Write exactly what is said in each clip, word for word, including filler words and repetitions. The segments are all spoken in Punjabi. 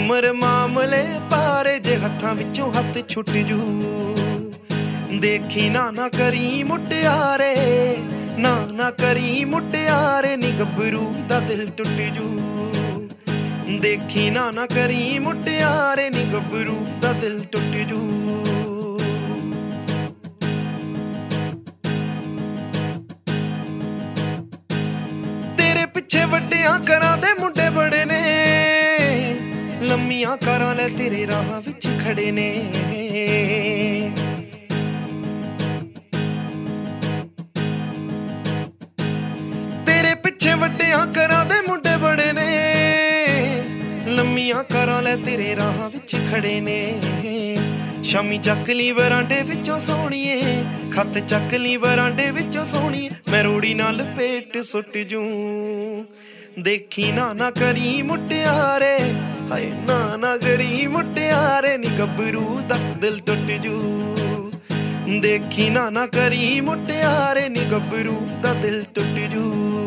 ਉਮਰ ਮਾਮਲੇ ਪਾਰੇ ਜੇ ਹੱਥਾਂ ਵਿੱਚੋਂ ਹੱਥ ਛੁੱਟ ਜੂ। ਦੇਖੀ ਨਾ ਨਾ ਕਰੀ ਮੁਟਿਆਰੇ, ਨਾ ਨਾ ਕਰੀ ਮੁਟਿਆਰੇ ਨੀ ਗੱਭਰੂ ਦਾ ਦਿਲ ਟੁੱਟ ਜੂ। ਦੇਖੀ ਨਾ ਨਾ ਕਰੀ ਮੁਟਿਆਰੇ ਨੀ ਗੱਭਰੂ ਦਾ ਦਿਲ ਟੁੱਟ ਜੂ। ਤੇਰੇ ਪਿੱਛੇ ਵੱਡਿਆਂ ਘਰਾਂ ਦੇ ਮੁੰਡੇ ਬੜੇ ਨੇ, ਲੰਮੀਆਂ ਕਾਰਾਂ ਲੈ ਤੇਰੇ ਰਾਹਾਂ ਵਿੱਚ ਖੜੇ ਨੇ। ਤੇਰੇ ਪਿੱਛੇ ਵੱਡਿਆਂ ਘਰਾਂ ਦੇ ਮੁੰਡੇ ਬੜੇ ਨੇ, ਲੰਮੀਆਂ ਕਾਰਾਂ ਲੈ ਤੇਰੇ ਰਾਹਾਂ ਵਿੱਚ ਖੜੇ ਨੇ। ਸ਼ਾਮੀ ਚੱਕ ਲਈ ਬਰਾਂਡੇ ਵਿੱਚੋਂ ਸੋਹਣੀਏ, ਖੱਤ ਚੱਕ ਲਈ ਬਰਾਂਡੇ ਵਿੱਚੋਂ ਸੋਹਣੀਏ, ਮੈਂ ਰੋੜੀ ਨਾਲ ਲਪੇਟ ਸੁੱਟ ਜੂ। ਦੇਖੀ ਨਾ ਨਾ ਕਰੀ ਮੁਟਿਆਰੇ, ਹਾਏ ਨਾ ਨਾ ਕਰੀ ਮੁਟਿਆਰੇ ਨੀ ਗੱਭਰੂ ਦਾ ਦਿਲ ਟੁੱਟ ਜੂ। ਦੇਖੀ ਨਾ ਨਾ ਕਰੀ ਮੁਟਿਆਰੇ ਨੀ ਗੱਭਰੂ ਦਾ ਦਿਲ ਟੁੱਟ ਜੂ।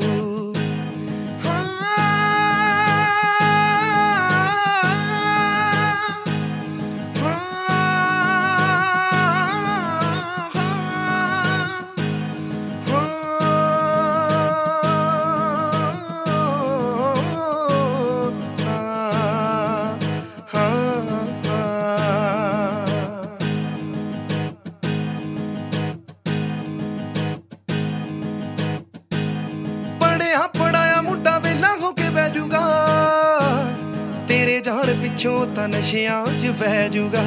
ਪੜਾਇਆ ਮੁੰਡਾ ਵੇਲਾ ਹੋ ਕੇ ਬਹਿ ਜੂਗਾ, ਤੇਰੇ ਜਾਣ ਪਿੱਛੋਂ ਤਾਂ ਨਸ਼ਿਆਂ 'ਚ ਬਹਿ ਜੂਗਾ।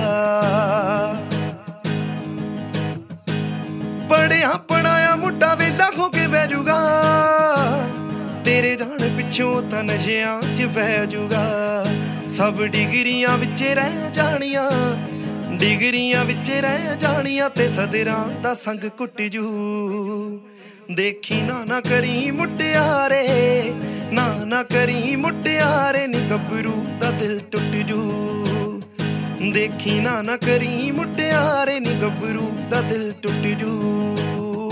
ਪੜਿਆ ਪੜਾਇਆ ਮੁੰਡਾ ਵੇਲਾ ਹੋ ਕੇ ਬਹਿ ਜੂਗਾ, ਤੇਰੇ ਜਾਣ ਪਿੱਛੋਂ ਤਾਂ ਨਸ਼ਿਆਂ 'ਚ ਬਹਿ ਜੂਗਾ। ਸਭ ਡਿਗਰੀਆਂ ਵਿੱਚ ਰਹਿ ਜਾਣੀਆਂ, ਡਿਗਰੀਆਂ ਵਿੱਚ ਰਹਿ ਜਾਣੀਆਂ, ਤੇ ਸਦਰਾਂ ਦਾ ਸੰਗ ਕੁੱਟ ਜੂ। ਦੇਖੀ ਨਾ ਨਾ ਕਰੀ ਮੁਟਿਆਰੇ, ਨਾ ਨਾ ਕਰੀ ਮੁਟਿਆਰੇ ਨੀ ਗੱਭਰੂ ਦਾ ਦਿਲ ਟੁੱਟ ਜੂ। ਦੇਖੀ ਨਾ ਨਾ ਕਰੀ ਮੁਟਿਆਰੇ ਨੀ ਗੱਭਰੂ ਦਾ ਦਿਲ ਟੁੱਟ ਜੂ।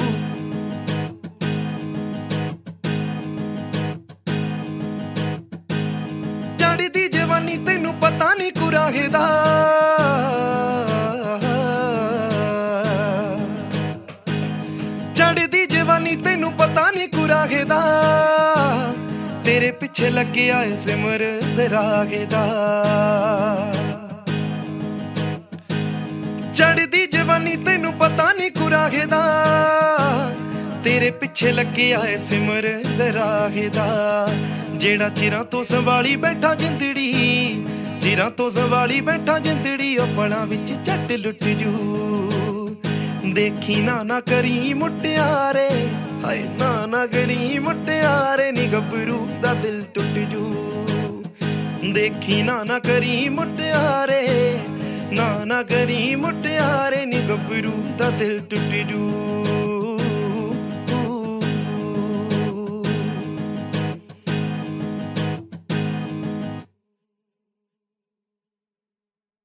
ਚੜ੍ਹਦੀ ਜਵਾਨੀ ਤੈਨੂੰ ਪਤਾ ਨੀ ਕੁਰਾਹੇ ਦਾ, ਚੜ੍ਹਦੀ ਜਵਾਨੀ ਤੈਨੂੰ ਪਤਾ ਨੀ ਕੁਰਾਹੇ ਦਾ, ਤੇਰੇ ਪਿੱਛੇ ਲੱਗਿਆ ਏ ਸਿਮਰ ਦੇ ਰਾਗੇ ਦਾ। ਚੜ੍ਹਦੀ ਜਵਾਨੀ ਤੈਨੂੰ ਪਤਾ ਨੀ ਕੁਰਾਹੇ ਦਾ, ਤੇਰੇ ਪਿੱਛੇ ਲੱਗਿਆ ਏ ਸਿਮਰ ਦੇ ਰਾਗੇ ਦਾ। ਜਿਹੜਾ ਚਿਰਾਂ ਤੋਂ ਸੰਭਾਲੀ ਬੈਠਾ ਜਿੰਦੜੀ, ਚਿਰਾਂ ਤੋਂ ਸੰਭਾਲੀ ਬੈਠਾ ਜਿੰਦੜੀ, ਆਪਣਾ ਵਿੱਚ ਝੱਟ ਲੁੱਟ ਜੂ। ਦੇਖੀ ਨਾ ਨਾ ਕਰੀ ਮੁਟਿਆਰੇ, ਹਾਏ ਨਾ ਨਾ ਕਰੀ ਮੁਟਿਆਰੇ ਨੀ ਗੱਭਰੂ ਦਾ ਦਿਲ ਟੁੱਟ ਜੂ। ਦੇਖੀ ਨਾ ਨਾ ਕਰੀ ਮੁਟਿਆਰੇ, ਨਾ ਨਾ ਕਰੀ ਮੁਟਿਆਰੇ ਨੀ ਗੱਭਰੂ ਦਾ ਦਿਲ ਟੁੱਟ ਜੂ।